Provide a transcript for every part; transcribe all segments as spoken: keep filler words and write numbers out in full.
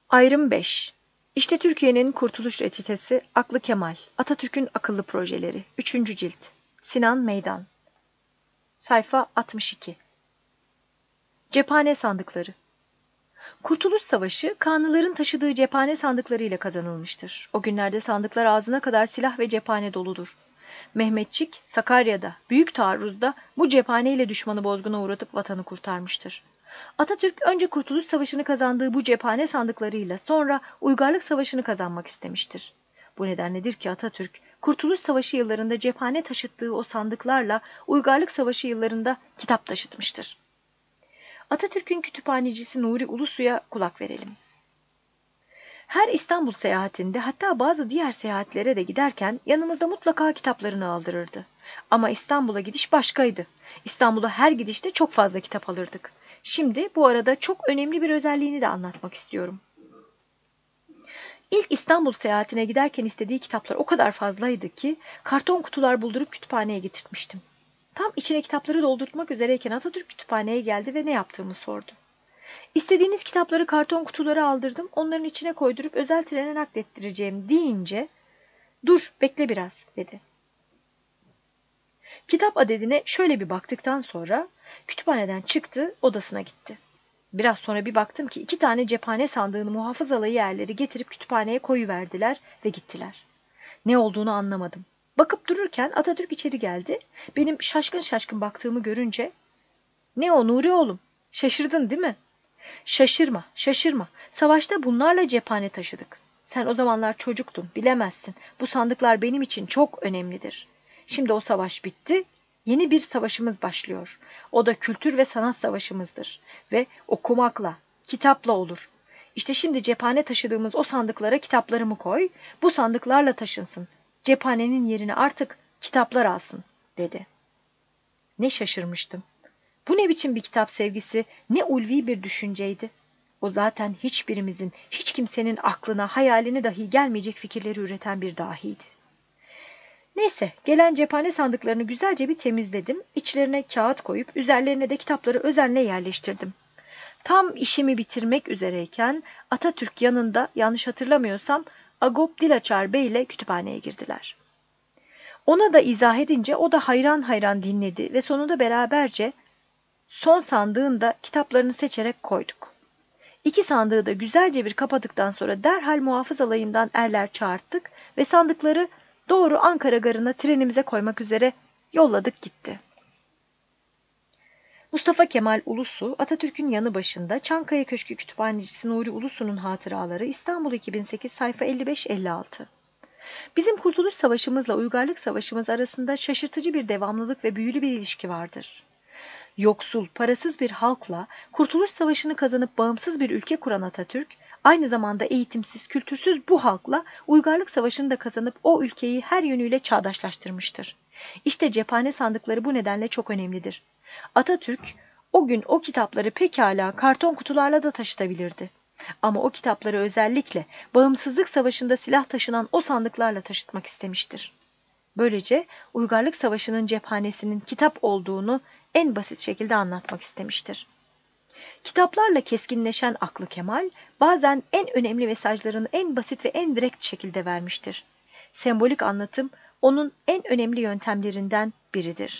Ayrım beş. İşte Türkiye'nin kurtuluş reçetesi, Aklı Kemal, Atatürk'ün akıllı projeleri. üçüncü cilt. Sinan Meydan. Sayfa altmış iki. Cephane sandıkları. Kurtuluş Savaşı, Kanlıların taşıdığı cephane sandıkları ile kazanılmıştır. O günlerde sandıklar ağzına kadar silah ve cephane doludur. Mehmetçik, Sakarya'da, büyük taarruzda bu cephane ile düşmanı bozguna uğratıp vatanı kurtarmıştır. Atatürk önce Kurtuluş Savaşı'nı kazandığı bu cephane sandıklarıyla sonra Uygarlık Savaşı'nı kazanmak istemiştir. Bu nedenledir ki Atatürk, Kurtuluş Savaşı yıllarında cephane taşıttığı o sandıklarla Uygarlık Savaşı yıllarında kitap taşıtmıştır. Atatürk'ün kütüphanecisi Nuri Ulusu'ya kulak verelim. Her İstanbul seyahatinde, hatta bazı diğer seyahatlere de giderken yanımızda mutlaka kitaplarını aldırırdı. Ama İstanbul'a gidiş başkaydı. İstanbul'a her gidişte çok fazla kitap alırdık. Şimdi bu arada çok önemli bir özelliğini de anlatmak istiyorum. İlk İstanbul seyahatine giderken istediği kitaplar o kadar fazlaydı ki karton kutular buldurup kütüphaneye getirtmiştim. Tam içine kitapları doldurtmak üzereyken Atatürk kütüphaneye geldi ve ne yaptığımı sordu. İstediğiniz kitapları karton kutulara aldırdım, onların içine koydurup özel trene naklettireceğim deyince, ''Dur, bekle biraz'' dedi. Kitap adedine şöyle bir baktıktan sonra kütüphaneden çıktı, odasına gitti. Biraz sonra bir baktım ki iki tane cephane sandığını muhafızalı yerleri getirip kütüphaneye koyuverdiler ve gittiler. Ne olduğunu anlamadım. Bakıp dururken Atatürk içeri geldi. Benim şaşkın şaşkın baktığımı görünce, ''Ne o Nuri oğlum, şaşırdın değil mi?'' ''Şaşırma, şaşırma. Savaşta bunlarla cephane taşıdık. Sen o zamanlar çocuktun, bilemezsin. Bu sandıklar benim için çok önemlidir. Şimdi o savaş bitti, yeni bir savaşımız başlıyor. O da kültür ve sanat savaşımızdır. Ve okumakla, kitapla olur. İşte şimdi cephane taşıdığımız o sandıklara kitaplarımı koy, bu sandıklarla taşınsın. Cephanenin yerini artık kitaplar alsın'' dedi. Ne şaşırmıştım. Bu ne biçim bir kitap sevgisi, ne ulvi bir düşünceydi. O zaten hiçbirimizin, hiç kimsenin aklına, hayaline dahi gelmeyecek fikirleri üreten bir dahiydi. Neyse, gelen cephane sandıklarını güzelce bir temizledim, içlerine kağıt koyup üzerlerine de kitapları özenle yerleştirdim. Tam işimi bitirmek üzereyken Atatürk yanında, yanlış hatırlamıyorsam, Agop Dilaçar Bey ile kütüphaneye girdiler. Ona da izah edince o da hayran hayran dinledi ve sonunda beraberce son sandığın da kitaplarını seçerek koyduk. İki sandığı da güzelce bir kapadıktan sonra derhal muhafız alayından erler çağırttık ve sandıkları doğru Ankara garına trenimize koymak üzere yolladık gitti. Mustafa Kemal Ulusu, Atatürk'ün yanı başında Çankaya Köşkü Kütüphanecisi Nuri Ulusu'nun hatıraları, İstanbul iki bin sekiz, sayfa elli beş elli altı. Bizim Kurtuluş Savaşımızla Uygarlık Savaşımız arasında şaşırtıcı bir devamlılık ve büyülü bir ilişki vardır. Yoksul, parasız bir halkla Kurtuluş Savaşı'nı kazanıp bağımsız bir ülke kuran Atatürk, aynı zamanda eğitimsiz, kültürsüz bu halkla Uygarlık Savaşı'nı da kazanıp o ülkeyi her yönüyle çağdaşlaştırmıştır. İşte cephane sandıkları bu nedenle çok önemlidir. Atatürk, o gün o kitapları pekala karton kutularla da taşıtabilirdi. Ama o kitapları özellikle Bağımsızlık Savaşı'nda silah taşınan o sandıklarla taşıtmak istemiştir. Böylece Uygarlık Savaşı'nın cephanesinin kitap olduğunu en basit şekilde anlatmak istemiştir. Kitaplarla keskinleşen aklı Kemal, bazen en önemli mesajlarını en basit ve en direkt şekilde vermiştir. Sembolik anlatım, onun en önemli yöntemlerinden biridir.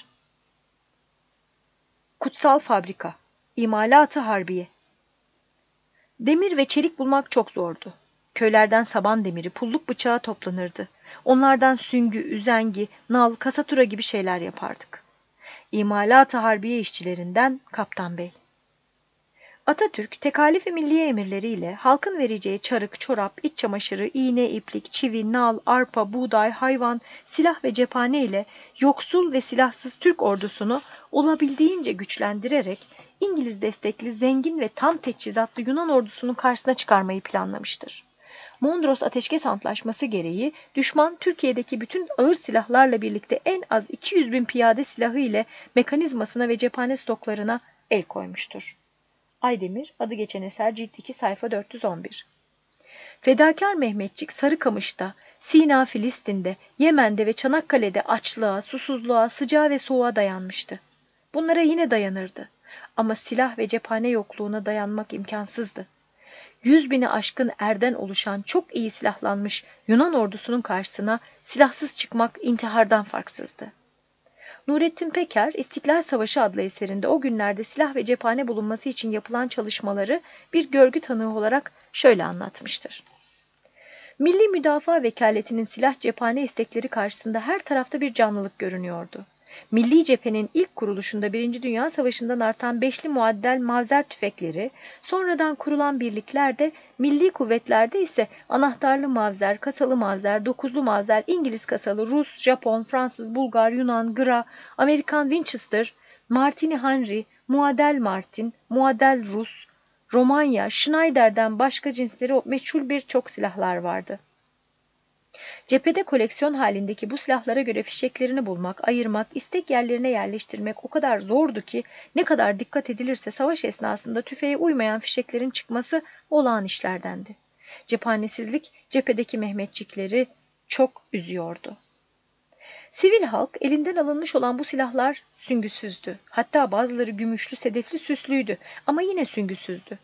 Kutsal Fabrika, İmalat-ı Harbiye. Demir ve çelik bulmak çok zordu. Köylerden saban demiri, pulluk bıçağı toplanırdı. Onlardan süngü, üzengi, nal, kasatura gibi şeyler yapardık. İmalat-ı Harbiye işçilerinden Kaptan Bey. Atatürk, tekalif-i milliye emirleriyle halkın vereceği çarık, çorap, iç çamaşırı, iğne, iplik, çivi, nal, arpa, buğday, hayvan, silah ve cephane ile yoksul ve silahsız Türk ordusunu olabildiğince güçlendirerek İngiliz destekli, zengin ve tam teçhizatlı Yunan ordusunun karşısına çıkarmayı planlamıştır. Mondros Ateşkes Antlaşması gereği düşman Türkiye'deki bütün ağır silahlarla birlikte en az iki yüz bin piyade silahı ile mekanizmasına ve cephane stoklarına el koymuştur. Aydemir, adı geçen eser, cilt iki, sayfa dört yüz on bir. Fedakar Mehmetçik Sarıkamış'ta, Sina Filistin'de, Yemen'de ve Çanakkale'de açlığa, susuzluğa, sıcağa ve soğuğa dayanmıştı. Bunlara yine dayanırdı. Ama silah ve cephane yokluğuna dayanmak imkansızdı. yüz bini aşkın erden oluşan çok iyi silahlanmış Yunan ordusunun karşısına silahsız çıkmak intihardan farksızdı. Nurettin Peker, İstiklal Savaşı adlı eserinde o günlerde silah ve cephane bulunması için yapılan çalışmaları bir görgü tanığı olarak şöyle anlatmıştır. Milli Müdafaa Vekaletinin silah cephane istekleri karşısında her tarafta bir canlılık görünüyordu. Milli cephenin ilk kuruluşunda Birinci Dünya Savaşı'ndan artan beşli muaddel mavzer tüfekleri, sonradan kurulan birliklerde, milli kuvvetlerde ise anahtarlı mavzer, kasalı mavzer, dokuzlu mavzer, İngiliz kasalı, Rus, Japon, Fransız, Bulgar, Yunan, Gra, Amerikan Winchester, Martini Henry, muadel Martin, muadel Rus, Romanya, Schneider'den başka cinsleri meçhul birçok silahlar vardı. Cephede koleksiyon halindeki bu silahlara göre fişeklerini bulmak, ayırmak, istek yerlerine yerleştirmek o kadar zordu ki ne kadar dikkat edilirse savaş esnasında tüfeğe uymayan fişeklerin çıkması olağan işlerdendi. Cephanesizlik cephedeki Mehmetçikleri çok üzüyordu. Sivil halk elinden alınmış olan bu silahlar süngüsüzdü. Hatta bazıları gümüşlü, sedefli, süslüydü ama yine süngüsüzdü.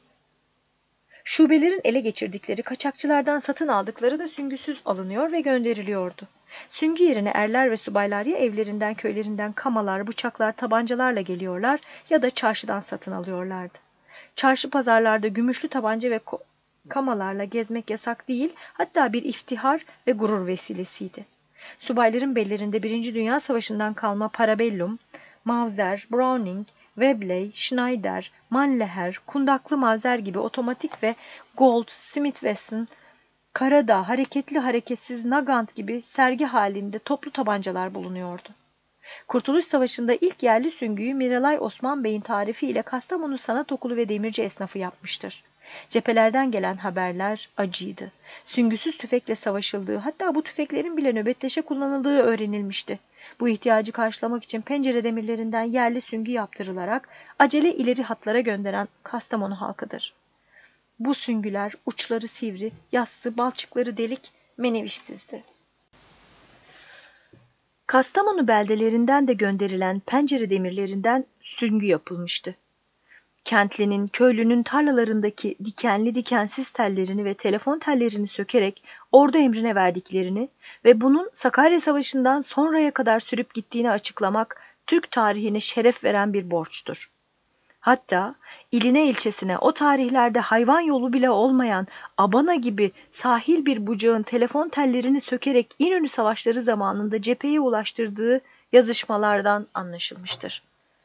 Şubelerin ele geçirdikleri, kaçakçılardan satın aldıkları da süngüsüz alınıyor ve gönderiliyordu. Süngü yerine erler ve subaylar ya evlerinden, köylerinden kamalar, bıçaklar, tabancalarla geliyorlar ya da çarşıdan satın alıyorlardı. Çarşı pazarlarda gümüşlü tabanca ve kamalarla gezmek yasak değil, hatta bir iftihar ve gurur vesilesiydi. Subayların bellerinde Birinci Dünya Savaşı'ndan kalma parabellum, Mauser, Browning, Webley, Schneider, Mannlicher, kundaklı mavzer gibi otomatik ve Gold, Smith Wesson, Karadağ, hareketli hareketsiz Nagant gibi sergi halinde toplu tabancalar bulunuyordu. Kurtuluş Savaşı'nda ilk yerli süngüyü Miralay Osman Bey'in tarifiyle Kastamonu Sanat Okulu ve demirci esnafı yapmıştır. Cephelerden gelen haberler acıydı. Süngüsüz tüfekle savaşıldığı, hatta bu tüfeklerin bile nöbetleşe kullanıldığı öğrenilmişti. Bu ihtiyacı karşılamak için pencere demirlerinden yerli süngü yaptırılarak acele ileri hatlara gönderen Kastamonu halkıdır. Bu süngüler uçları sivri, yassı, balçıkları delik, menevişsizdi. Kastamonu beldelerinden de gönderilen pencere demirlerinden süngü yapılmıştı. Kentlinin, köylünün tarlalarındaki dikenli dikensiz tellerini ve telefon tellerini sökerek ordu emrine verdiklerini ve bunun Sakarya Savaşı'ndan sonraya kadar sürüp gittiğini açıklamak Türk tarihine şeref veren bir borçtur. Hatta iline ilçesine o tarihlerde hayvan yolu bile olmayan Abana gibi sahil bir bucağın telefon tellerini sökerek İnönü Savaşları zamanında cepheye ulaştırdığı yazışmalardan anlaşılmıştır.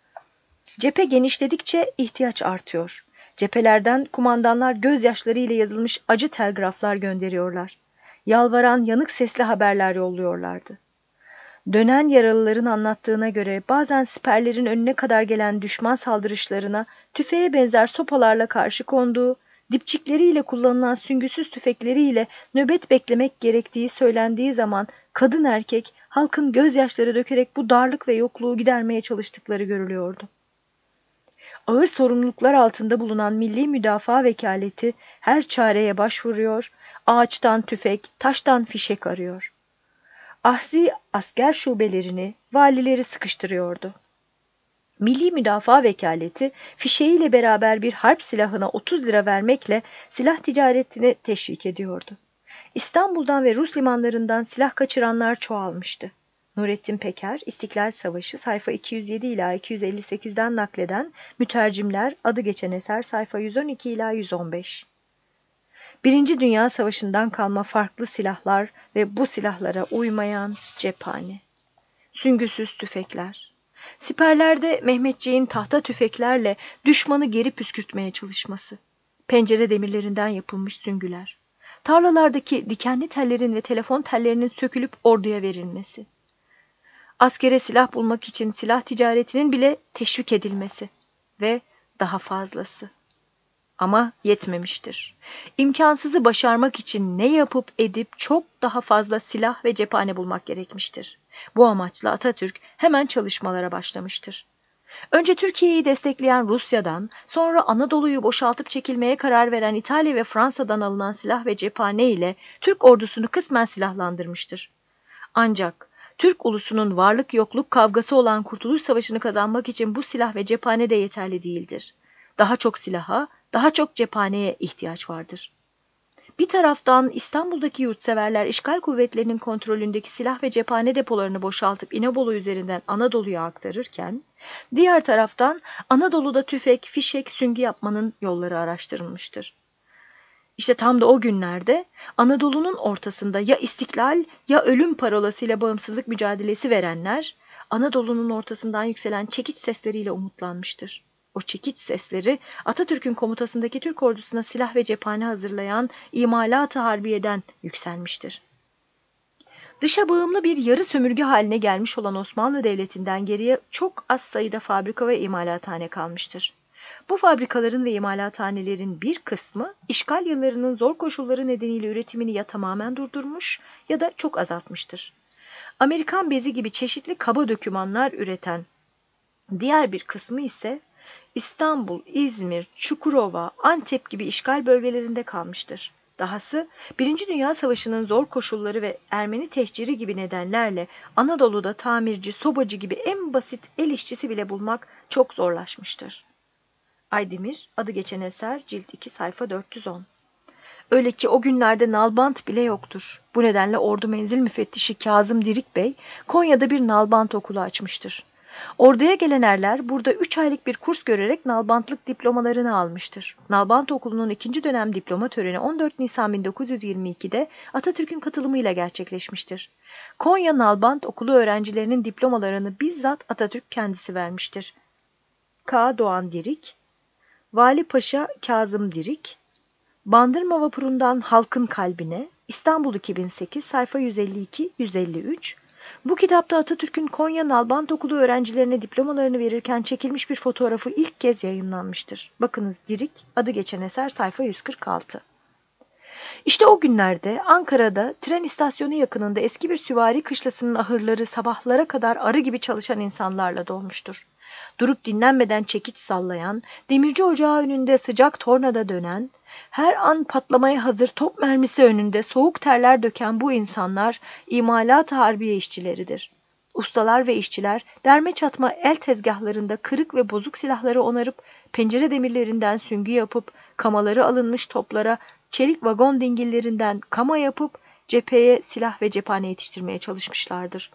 Cephe genişledikçe ihtiyaç artıyor. Cephelerden kumandanlar gözyaşları ile yazılmış acı telgraflar gönderiyorlar. Yalvaran yanık sesli haberler yolluyorlardı. Dönen yaralıların anlattığına göre bazen siperlerin önüne kadar gelen düşman saldırışlarına tüfeğe benzer sopalarla karşı konduğu, dipçikleriyle kullanılan süngüsüz tüfekleriyle nöbet beklemek gerektiği söylendiği zaman kadın erkek halkın gözyaşları dökerek bu darlık ve yokluğu gidermeye çalıştıkları görülüyordu. Ağır sorumluluklar altında bulunan Milli Müdafaa Vekaleti her çareye başvuruyor, ağaçtan tüfek, taştan fişek arıyor. Ahzi asker şubelerini, valileri sıkıştırıyordu. Milli Müdafaa Vekaleti fişeğiyle beraber bir harp silahına otuz lira vermekle silah ticaretini teşvik ediyordu. İstanbul'dan ve Rus limanlarından silah kaçıranlar çoğalmıştı. Nurettin Peker, İstiklal Savaşı sayfa iki yüz yedi ila iki yüz elli sekizden nakleden mütercimler adı geçen eser sayfa yüz on iki ila yüz on beş. Birinci Dünya Savaşı'ndan kalma farklı silahlar ve bu silahlara uymayan cephane. Süngüsüz tüfekler. Siperlerde Mehmetçiğin tahta tüfeklerle düşmanı geri püskürtmeye çalışması. Pencere demirlerinden yapılmış süngüler. Tarlalardaki dikenli tellerin ve telefon tellerinin sökülüp orduya verilmesi. Askere silah bulmak için silah ticaretinin bile teşvik edilmesi ve daha fazlası. Ama yetmemiştir. İmkansızı başarmak için ne yapıp edip çok daha fazla silah ve cephane bulmak gerekmiştir. Bu amaçla Atatürk hemen çalışmalara başlamıştır. Önce Türkiye'yi destekleyen Rusya'dan, sonra Anadolu'yu boşaltıp çekilmeye karar veren İtalya ve Fransa'dan alınan silah ve cephane ile Türk ordusunu kısmen silahlandırmıştır. Ancak Türk ulusunun varlık yokluk kavgası olan Kurtuluş Savaşı'nı kazanmak için bu silah ve cephane de yeterli değildir. Daha çok silaha, Daha çok cephaneye ihtiyaç vardır. Bir taraftan İstanbul'daki yurtseverler işgal kuvvetlerinin kontrolündeki silah ve cephane depolarını boşaltıp İnebolu üzerinden Anadolu'ya aktarırken, diğer taraftan Anadolu'da tüfek, fişek, süngü yapmanın yolları araştırılmıştır. İşte tam da o günlerde Anadolu'nun ortasında ya istiklal ya ölüm parolasıyla bağımsızlık mücadelesi verenler, Anadolu'nun ortasından yükselen çekiç sesleriyle umutlanmıştır. O çekiç sesleri Atatürk'ün komutasındaki Türk ordusuna silah ve cephane hazırlayan imalat-ı harbiyeden yükselmiştir. Dışa bağımlı bir yarı sömürge haline gelmiş olan Osmanlı Devleti'nden geriye çok az sayıda fabrika ve imalathane kalmıştır. Bu fabrikaların ve imalathanelerin bir kısmı işgal yıllarının zor koşulları nedeniyle üretimini ya tamamen durdurmuş ya da çok azaltmıştır. Amerikan bezi gibi çeşitli kaba dökümanlar üreten diğer bir kısmı ise İstanbul, İzmir, Çukurova, Antep gibi işgal bölgelerinde kalmıştır. Dahası Birinci Dünya Savaşı'nın zor koşulları ve Ermeni tehciri gibi nedenlerle Anadolu'da tamirci, sobacı gibi en basit el işçisi bile bulmak çok zorlaşmıştır. Aydemir, adı geçen eser, cilt iki, sayfa dört yüz on. Öyle ki o günlerde nalbant bile yoktur. Bu nedenle Ordu Menzil Müfettişi Kazım Dirik Bey, Konya'da bir nalbant okulu açmıştır. Orduya gelen erler burada üç aylık bir kurs görerek nalbantlık diplomalarını almıştır. Nalbant Okulu'nun ikinci dönem diploma töreni on dört Nisan bin dokuz yüz yirmi iki'de Atatürk'ün katılımıyla gerçekleşmiştir. Konya Nalbant Okulu öğrencilerinin diplomalarını bizzat Atatürk kendisi vermiştir. K. Doğan Dirik, Vali Paşa Kazım Dirik, Bandırma Vapurundan Halkın Kalbine, İstanbul iki bin sekiz, sayfa yüz elli iki yüz elli üç. Bu kitapta Atatürk'ün Konya Nalbant Okulu öğrencilerine diplomalarını verirken çekilmiş bir fotoğrafı ilk kez yayınlanmıştır. Bakınız Dirik, adı geçen eser, sayfa yüz kırk altı. İşte o günlerde Ankara'da tren istasyonu yakınında eski bir süvari kışlasının ahırları sabahlara kadar arı gibi çalışan insanlarla dolmuştur. Durup dinlenmeden çekiç sallayan, demirci ocağı önünde sıcak tornada dönen, her an patlamaya hazır top mermisi önünde soğuk terler döken bu insanlar imalat-ı harbiye işçileridir. Ustalar ve işçiler derme çatma el tezgahlarında kırık ve bozuk silahları onarıp, pencere demirlerinden süngü yapıp, kamaları alınmış toplara çelik vagon dingillerinden kama yapıp, cepheye silah ve cephane yetiştirmeye çalışmışlardır.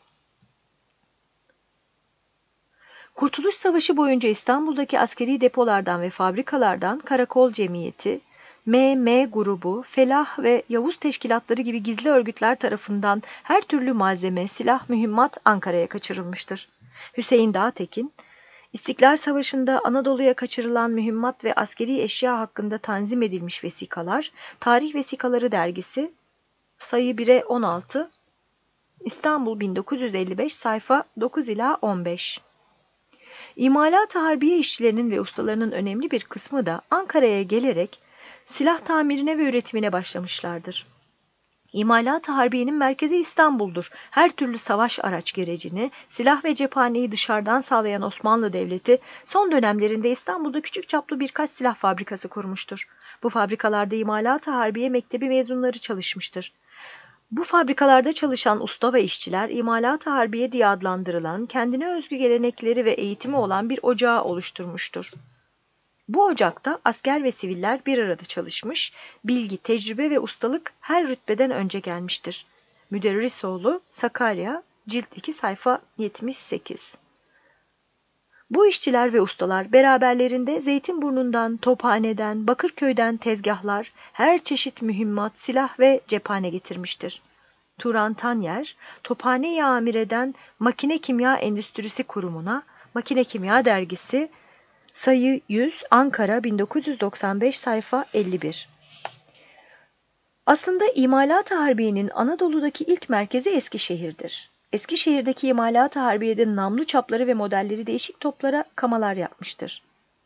Kurtuluş Savaşı boyunca İstanbul'daki askeri depolardan ve fabrikalardan Karakol Cemiyeti, M M grubu, Felah ve Yavuz teşkilatları gibi gizli örgütler tarafından her türlü malzeme, silah, mühimmat Ankara'ya kaçırılmıştır. Hüseyin Dağtekin, İstiklal Savaşı'nda Anadolu'ya kaçırılan mühimmat ve askeri eşya hakkında tanzim edilmiş vesikalar, Tarih Vesikaları dergisi, sayı bire on altı, İstanbul bin dokuz yüz elli beş, sayfa dokuz ila on beş. İmalat-ı harbiye işçilerinin ve ustalarının önemli bir kısmı da Ankara'ya gelerek silah tamirine ve üretimine başlamışlardır. İmalat-ı harbiyenin merkezi İstanbul'dur. Her türlü savaş araç gerecini, silah ve cephaneyi dışarıdan sağlayan Osmanlı Devleti, son dönemlerinde İstanbul'da küçük çaplı birkaç silah fabrikası kurmuştur. Bu fabrikalarda İmalat-ı Harbiye Mektebi mezunları çalışmıştır. Bu fabrikalarda çalışan usta ve işçiler İmalat-ı Harbiye diye adlandırılan, kendine özgü gelenekleri ve eğitimi olan bir ocağı oluşturmuştur. Bu ocakta asker ve siviller bir arada çalışmış, bilgi, tecrübe ve ustalık her rütbeden önce gelmiştir. Müderrisoğlu, Sakarya, cilt iki, sayfa yetmiş sekiz. Bu işçiler ve ustalar beraberlerinde Zeytinburnu'ndan, Tophane'den, Bakırköy'den tezgahlar, her çeşit mühimmat, silah ve cephane getirmiştir. Turan Tanyer, Tophane-i Amire'den Makine Kimya Endüstrisi Kurumu'na, Makine Kimya Dergisi, sayı yüz, Ankara bin dokuz yüz doksan beş, sayfa elli bir. Aslında İmalat-ı Harbiye'nin Anadolu'daki ilk merkezi Eskişehir'dir. Eskişehir'deki İmalat-ı Harbiye'de namlu çapları ve modelleri değişik toplara kamalar yapmıştır.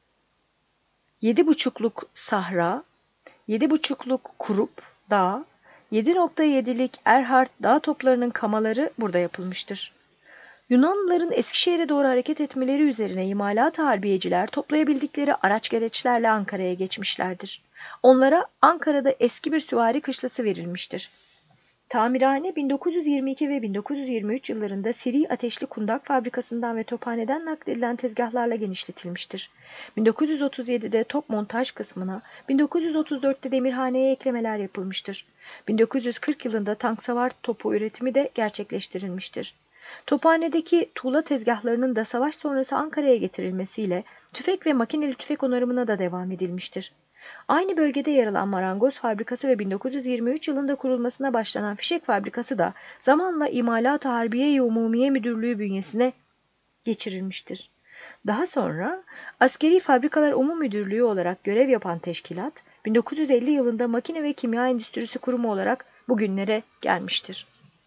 Yedi buçukluk Sahra, yedi buçukluk Kurup Dağ, yedi nokta yedilik Erhard Dağ toplarının kamaları burada yapılmıştır. Yunanlıların Eskişehir'e doğru hareket etmeleri üzerine İmalat-ı Harbiyeciler toplayabildikleri araç gereçlerle Ankara'ya geçmişlerdir. Onlara Ankara'da eski bir süvari kışlası verilmiştir. Tamirhane bin dokuz yüz yirmi iki ve bin dokuz yüz yirmi üç yıllarında seri ateşli kundak fabrikasından ve tophaneden nakledilen tezgahlarla genişletilmiştir. bin dokuz yüz otuz yedide top montaj kısmına, bin dokuz yüz otuz dörtte demirhaneye eklemeler yapılmıştır. bin dokuz yüz kırk yılında tank savar topu üretimi de gerçekleştirilmiştir. Tophanedeki tuğla tezgahlarının da savaş sonrası Ankara'ya getirilmesiyle tüfek ve makineli tüfek onarımına da devam edilmiştir. Aynı bölgede yer alan marangoz fabrikası ve bin dokuz yüz yirmi üç yılında kurulmasına başlanan fişek fabrikası da zamanla İmalat-ı Harbiye-i Umumiye Müdürlüğü bünyesine geçirilmiştir. Daha sonra Askeri Fabrikalar Umum Müdürlüğü olarak görev yapan teşkilat, bin dokuz yüz elli yılında Makine ve Kimya Endüstrisi Kurumu olarak bugünlere gelmiştir.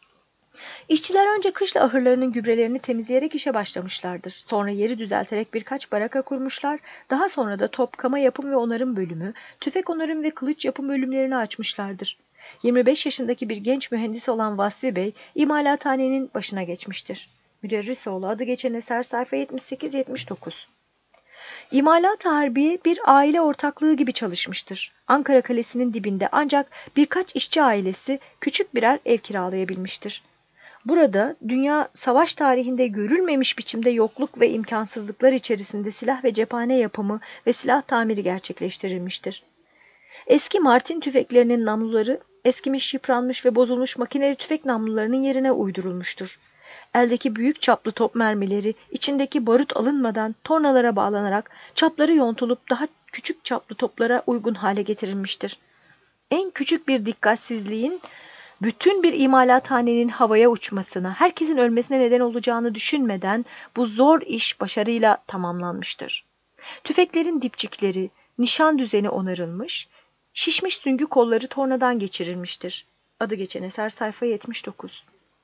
İşçiler önce kışla ahırlarının gübrelerini temizleyerek işe başlamışlardır. Sonra yeri düzelterek birkaç baraka kurmuşlar. Daha sonra da top, kama yapım ve onarım bölümü, tüfek onarım ve kılıç yapım bölümlerini açmışlardır. yirmi beş yaşındaki bir genç mühendis olan Vasfi Bey, imalathanenin başına geçmiştir. Müderrisoğlu adı geçen eser sayfa yetmiş sekiz yetmiş dokuz. İmalat-ı Harbiye bir aile ortaklığı gibi çalışmıştır. Ankara Kalesi'nin dibinde ancak birkaç işçi ailesi küçük birer ev kiralayabilmiştir. Burada dünya savaş tarihinde görülmemiş biçimde yokluk ve imkansızlıklar içerisinde silah ve cephane yapımı ve silah tamiri gerçekleştirilmiştir. Eski Martin tüfeklerinin namluları, eskimiş, yıpranmış ve bozulmuş makineli tüfek namlularının yerine uydurulmuştur. Eldeki büyük çaplı top mermileri içindeki barut alınmadan tornalara bağlanarak çapları yontulup daha küçük çaplı toplara uygun hale getirilmiştir. En küçük bir dikkatsizliğin bütün bir imalathanenin havaya uçmasına, herkesin ölmesine neden olacağını düşünmeden bu zor iş başarıyla tamamlanmıştır. Tüfeklerin dipçikleri, nişan düzeni onarılmış, şişmiş süngü kolları tornadan geçirilmiştir. Adı geçen eser sayfa yetmiş dokuz.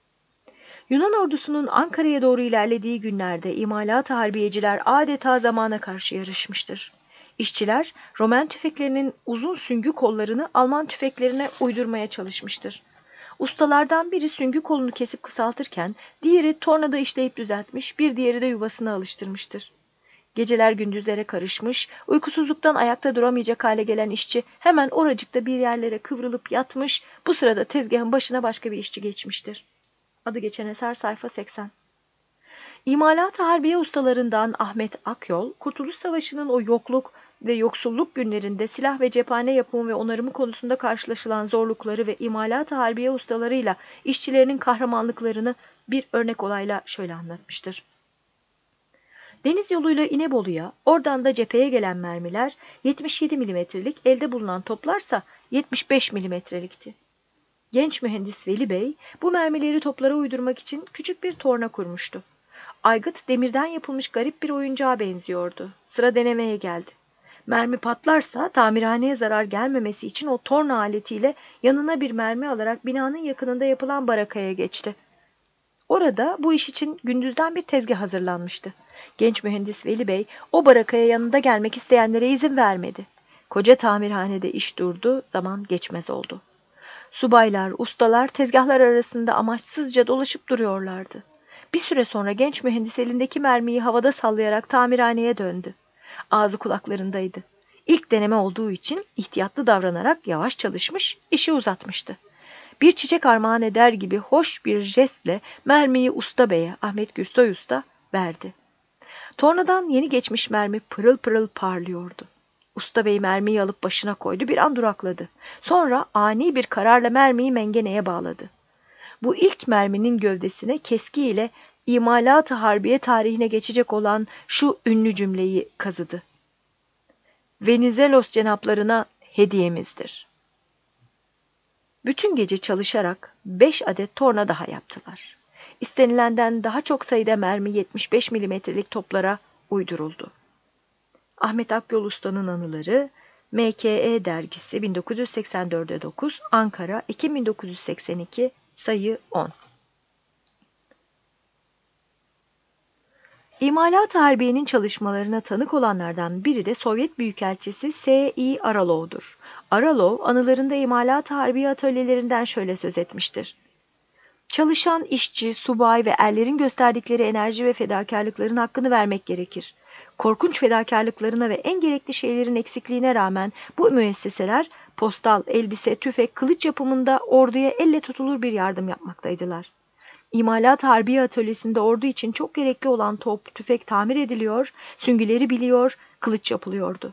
Yunan ordusunun Ankara'ya doğru ilerlediği günlerde imalat-ı harbiyeciler adeta zamana karşı yarışmıştır. İşçiler Roman tüfeklerinin uzun süngü kollarını Alman tüfeklerine uydurmaya çalışmıştır. Ustalardan biri süngü kolunu kesip kısaltırken diğeri tornada işleyip düzeltmiş, bir diğeri de yuvasına alıştırmıştır. Geceler gündüzlere karışmış, uykusuzluktan ayakta duramayacak hale gelen işçi hemen oracıkta bir yerlere kıvrılıp yatmış, bu sırada tezgahın başına başka bir işçi geçmiştir. Adı geçen eser sayfa seksen. İmalat-ı Harbiye ustalarından Ahmet Akyol, Kurtuluş Savaşı'nın o yokluk ve yoksulluk günlerinde silah ve cephane yapımı ve onarımı konusunda karşılaşılan zorlukları ve imalat-ı harbiye ustalarıyla işçilerinin kahramanlıklarını bir örnek olayla şöyle anlatmıştır. Deniz yoluyla İnebolu'ya, oradan da cepheye gelen mermiler yetmiş yedi milimetrelik, elde bulunan toplarsa yetmiş beş milimetrelikti. Genç mühendis Veli Bey bu mermileri toplara uydurmak için küçük bir torna kurmuştu. Aygıt demirden yapılmış garip bir oyuncağa benziyordu. Sıra denemeye geldi. Mermi patlarsa tamirhaneye zarar gelmemesi için o torna aletiyle yanına bir mermi alarak binanın yakınında yapılan barakaya geçti. Orada bu iş için gündüzden bir tezgah hazırlanmıştı. Genç mühendis Veli Bey o barakaya yanında gelmek isteyenlere izin vermedi. Koca tamirhanede iş durdu, zaman geçmez oldu. Subaylar, ustalar tezgahlar arasında amaçsızca dolaşıp duruyorlardı. Bir süre sonra genç mühendis elindeki mermiyi havada sallayarak tamirhaneye döndü. Ağzı kulaklarındaydı. İlk deneme olduğu için ihtiyatlı davranarak yavaş çalışmış, işi uzatmıştı. Bir çiçek armağan eder gibi hoş bir jestle mermiyi usta beye, Ahmet Gürsoy Usta, verdi. Tornadan yeni geçmiş mermi pırıl pırıl parlıyordu. Usta bey mermiyi alıp başına koydu, bir an durakladı. Sonra ani bir kararla mermiyi mengeneye bağladı. Bu ilk merminin gövdesine keski ile imalat-ı harbiye tarihine geçecek olan şu ünlü cümleyi kazıdı. Venizelos cenaplarına hediyemizdir. Bütün gece çalışarak beş adet torna daha yaptılar. İstenilenden daha çok sayıda mermi yetmiş beş milimetrelik toplara uyduruldu. Ahmet Akyol Usta'nın anıları M K E dergisi bin dokuz yüz seksen dört'e dokuz, Ankara, Ekim bin dokuz yüz seksen iki, sayı on. İmalat-ı Harbiye'nin çalışmalarına tanık olanlardan biri de Sovyet Büyükelçisi S I Aralov'dur. Aralov, anılarında İmalat-ı Harbiye atölyelerinden şöyle söz etmiştir. Çalışan işçi, subay ve erlerin gösterdikleri enerji ve fedakarlıkların hakkını vermek gerekir. Korkunç fedakarlıklarına ve en gerekli şeylerin eksikliğine rağmen bu müesseseler Postal, elbise, tüfek, kılıç yapımında orduya elle tutulur bir yardım yapmaktaydılar. İmalat Harbiye Atölyesi'nde ordu için çok gerekli olan top, tüfek tamir ediliyor, süngüleri biliyor, kılıç yapılıyordu.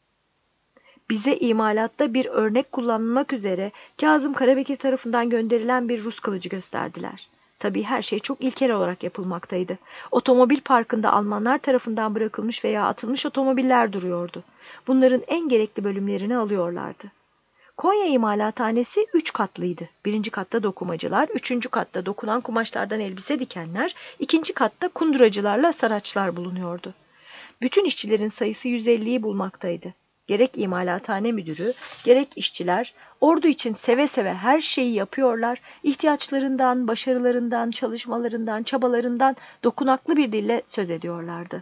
Bize imalatta bir örnek kullanılmak üzere Kazım Karabekir tarafından gönderilen bir Rus kılıcı gösterdiler. Tabii her şey çok ilkel olarak yapılmaktaydı. Otomobil parkında Almanlar tarafından bırakılmış veya atılmış otomobiller duruyordu. Bunların en gerekli bölümlerini alıyorlardı. Konya imalathanesi üç katlıydı. Birinci katta dokumacılar, üçüncü katta dokunan kumaşlardan elbise dikenler, ikinci katta kunduracılarla saraçlar bulunuyordu. Bütün işçilerin sayısı yüz elliyi bulmaktaydı. Gerek imalathane müdürü, gerek işçiler ordu için seve seve her şeyi yapıyorlar, ihtiyaçlarından, başarılarından, çalışmalarından, çabalarından dokunaklı bir dille söz ediyorlardı.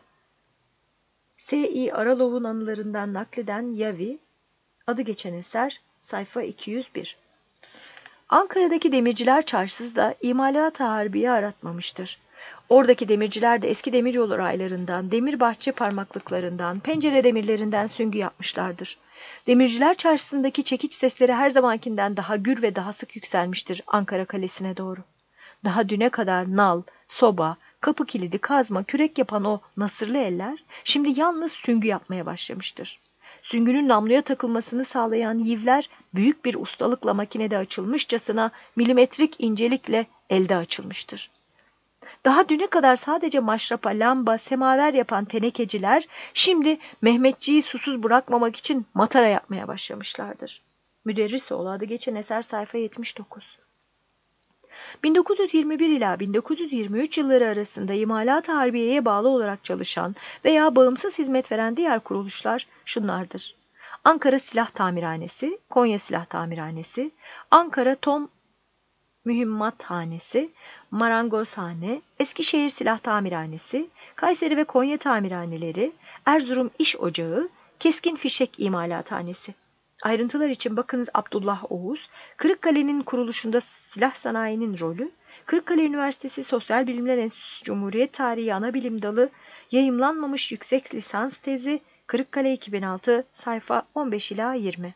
S İ Aralov'un anılarından nakleden Yavi, adı geçen eser, sayfa iki yüz bir. Ankara'daki Demirciler Çarşısı da imalat-ı harbiye aratmamıştır. Oradaki demirciler de eski demiryolu raylarından, demir bahçe parmaklıklarından, pencere demirlerinden süngü yapmışlardır. Demirciler Çarşısı'ndaki çekiç sesleri her zamankinden daha gür ve daha sık yükselmiştir Ankara Kalesi'ne doğru. Daha düne kadar nal, soba, kapı kilidi, kazma, kürek yapan o nasırlı eller şimdi yalnız süngü yapmaya başlamıştır. Süngünün namluya takılmasını sağlayan yivler büyük bir ustalıkla makinede açılmışçasına milimetrik incelikle elde açılmıştır. Daha düne kadar sadece maşrapa, lamba, semaver yapan tenekeciler şimdi Mehmetçiği susuz bırakmamak için matara yapmaya başlamışlardır. Müderrisoğlu adı geçen eser sayfa yetmiş dokuz. bin dokuz yüz yirmi bir ila bin dokuz yüz yirmi üç yılları arasında imalat-ı harbiyeye bağlı olarak çalışan veya bağımsız hizmet veren diğer kuruluşlar şunlardır: Ankara Silah Tamirhanesi, Konya Silah Tamirhanesi, Ankara Tom Mühimmathanesi, Marangozhane, Eskişehir Silah Tamirhanesi, Kayseri ve Konya Tamirhaneleri, Erzurum İş Ocağı, Keskin Fişek İmalathanesi. Ayrıntılar için bakınız Abdullah Oğuz, Kırıkkale'nin kuruluşunda silah sanayinin rolü, Kırıkkale Üniversitesi Sosyal Bilimler Enstitüsü Cumhuriyet Tarihi Anabilim Dalı, yayımlanmamış yüksek lisans tezi, Kırıkkale iki bin altı, sayfa on beş ila yirmi.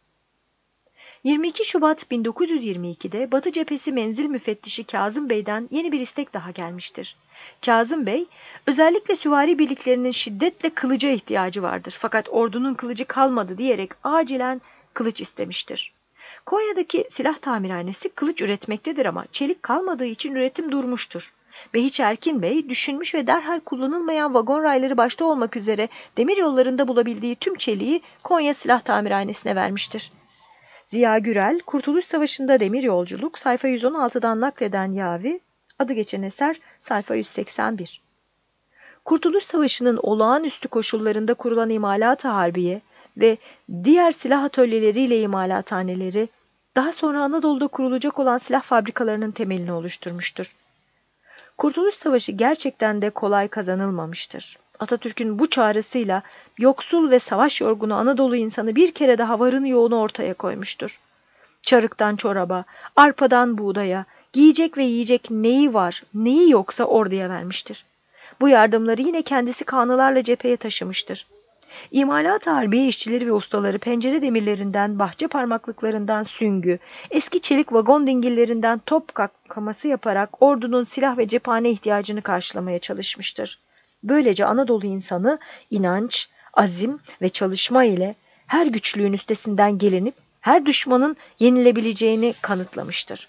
yirmi iki Şubat bin dokuz yüz yirmi iki'de Batı Cephesi Menzil Müfettişi Kazım Bey'den yeni bir istek daha gelmiştir. Kazım Bey, özellikle süvari birliklerinin şiddetle kılıca ihtiyacı vardır fakat ordunun kılıcı kalmadı diyerek acilen kılıç istemiştir. Konya'daki silah tamirhanesi kılıç üretmektedir ama çelik kalmadığı için üretim durmuştur. Behiç Erkin Bey düşünmüş ve derhal kullanılmayan vagon rayları başta olmak üzere demir yollarında bulabildiği tüm çeliği Konya Silah Tamirhanesi'ne vermiştir. Ziya Gürel, Kurtuluş Savaşı'nda demir yolculuk, sayfa yüz on altı'dan nakleden Yavi, adı geçen eser, sayfa yüz seksen bir. Kurtuluş Savaşı'nın olağanüstü koşullarında kurulan imalat-ı harbiye ve diğer silah atölyeleriyle imalathaneleri, daha sonra Anadolu'da kurulacak olan silah fabrikalarının temelini oluşturmuştur. Kurtuluş Savaşı gerçekten de kolay kazanılmamıştır. Atatürk'ün bu çağrısıyla yoksul ve savaş yorgunu Anadolu insanı bir kere daha varını yoğunu ortaya koymuştur. Çarıktan çoraba, arpadan buğdaya, giyecek ve yiyecek neyi var, neyi yoksa orduya vermiştir. Bu yardımları yine kendisi kanılarla cepheye taşımıştır. İmalat-ı harbiye işçileri ve ustaları pencere demirlerinden, bahçe parmaklıklarından süngü, eski çelik vagon dingillerinden top kaması yaparak ordunun silah ve cephane ihtiyacını karşılamaya çalışmıştır. Böylece Anadolu insanı inanç, azim ve çalışma ile her güçlüğün üstesinden gelinip her düşmanın yenilebileceğini kanıtlamıştır.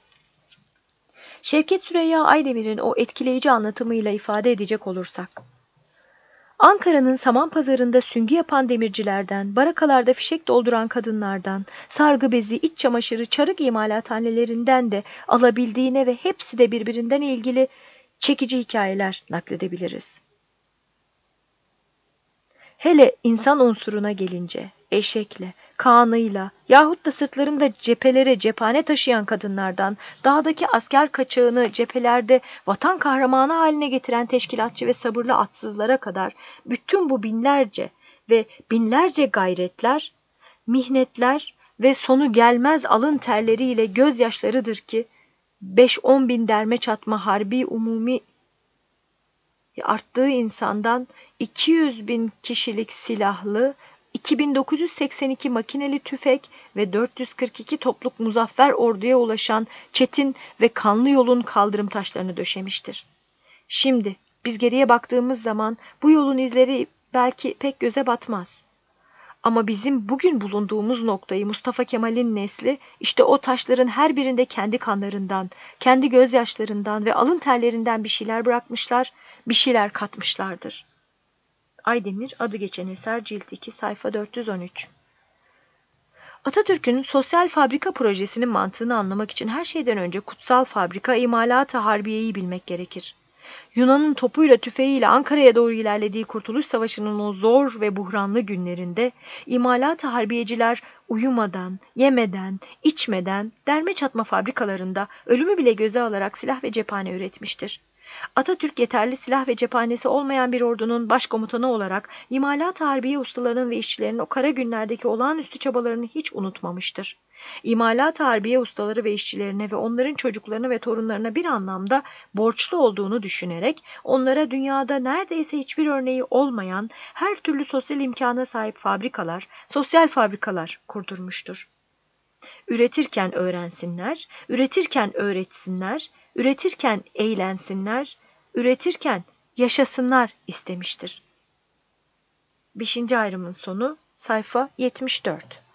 Şevket Süreyya Aydemir'in o etkileyici anlatımıyla ifade edecek olursak, Ankara'nın saman pazarında süngü yapan demircilerden, barakalarda fişek dolduran kadınlardan, sargı bezi, iç çamaşırı, çarık imalathanelerinden de alabildiğine ve hepsi de birbirinden ilgili çekici hikayeler nakledebiliriz. Hele insan unsuruna gelince, eşekle, kağnıyla yahut da sırtlarında cephelere cephane taşıyan kadınlardan, dağdaki asker kaçağını cephelerde vatan kahramanı haline getiren teşkilatçı ve sabırlı atsızlara kadar bütün bu binlerce ve binlerce gayretler, mihnetler ve sonu gelmez alın terleriyle gözyaşlarıdır ki, beş on bin derme çatma harbi umumi arttığı insandan iki yüz bin kişilik silahlı, iki bin dokuz yüz seksen iki makineli tüfek ve dört yüz kırk iki topluk muzaffer orduya ulaşan çetin ve kanlı yolun kaldırım taşlarını döşemiştir. Şimdi biz geriye baktığımız zaman bu yolun izleri belki pek göze batmaz. Ama bizim bugün bulunduğumuz noktayı Mustafa Kemal'in nesli işte o taşların her birinde kendi kanlarından, kendi gözyaşlarından ve alın terlerinden bir şeyler bırakmışlar, bir şeyler katmışlardır. Aydemir adı geçen eser cilt iki sayfa dört yüz on üç. Atatürk'ün sosyal fabrika projesinin mantığını anlamak için her şeyden önce kutsal fabrika imalat-ı harbiyeyi bilmek gerekir. Yunan'ın topuyla tüfeğiyle Ankara'ya doğru ilerlediği Kurtuluş Savaşı'nın o zor ve buhranlı günlerinde imalat-ı harbiyeciler uyumadan, yemeden, içmeden derme çatma fabrikalarında ölümü bile göze alarak silah ve cephane üretmiştir. Atatürk yeterli silah ve cephanesi olmayan bir ordunun başkomutanı olarak imalat-ı harbiye ustalarının ve işçilerinin o kara günlerdeki olağanüstü çabalarını hiç unutmamıştır. İmalat-ı harbiye ustaları ve işçilerine ve onların çocuklarına ve torunlarına bir anlamda borçlu olduğunu düşünerek onlara dünyada neredeyse hiçbir örneği olmayan her türlü sosyal imkana sahip fabrikalar, sosyal fabrikalar kurdurmuştur. Üretirken öğrensinler, üretirken öğretsinler, üretirken eğlensinler, üretirken yaşasınlar istemiştir. Beşinci ayrımın sonu sayfa yetmiş dört.